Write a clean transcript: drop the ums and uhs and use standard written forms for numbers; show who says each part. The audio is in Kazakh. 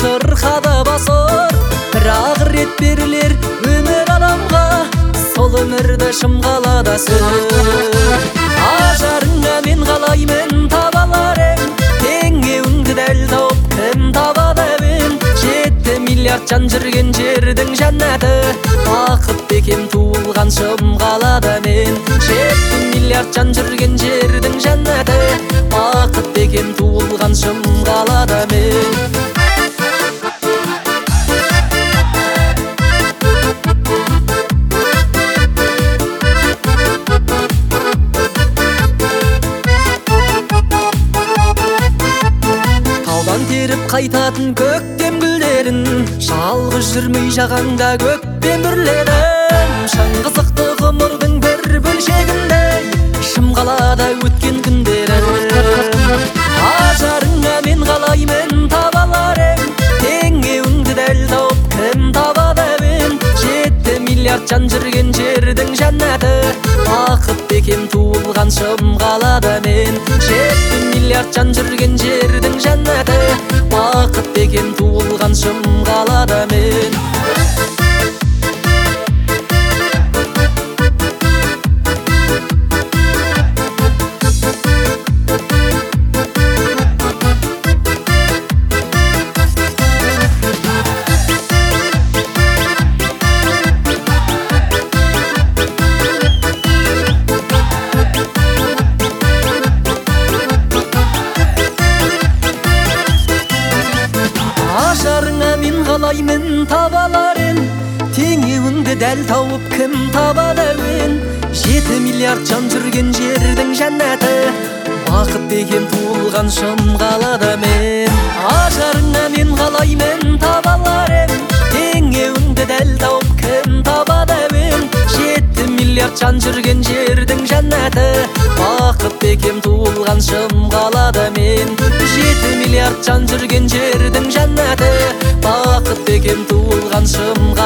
Speaker 1: шырқады басыр, бірақ рет берілер өмір адамға, сол өмірді шым қалада сүр. Ажарыңа мен қалаймын таба алар ең, теңеуіңді дәл тауып кім табады ең? 7 миллиард жан жүрген жердің жәннаты, бақыт бекем туылған шым қалада мен. 7 миллиард жан жүрген жердің жәннаты, бақыт бекем туылған шым қалада мен. Таудан теріп қайтатын көктем гүлдерін, жалғыз жүрмей жағаңда көкпен бүрледім. Шыңғысықты ғұмырдың бір бөлшегіндей, шым қалада өткен күндерім. Ажарыңа мен қалаймын таба алар ең, теңеуіңді дәл тауып кім табады ең? 7 миллиард жан жүрген жердің жәннаты, бақыт бекем туылған шым қалада мен. 7 миллиард жан жүрген жердің жәннаты, бақыт бекем туылған шым қалада мен. Ажарыңа мен қалаймын таба алар ең, теңеуіңді дәл тауып кім табады ең? 7 миллиард жан жүрген жердің жәннаты, бақыт бекем туылған шым қалада мен. Ажарыңа мен қалаймын таба алар ең, теңеуіңді дәл тауып кім табады ең? 7 миллиард жан жүрген жердің жәннаты, бақыт бекем туылған шым қалада мен. 7 миллиард жан жүрген жердің жәннаты, бақыт бекем туылған шым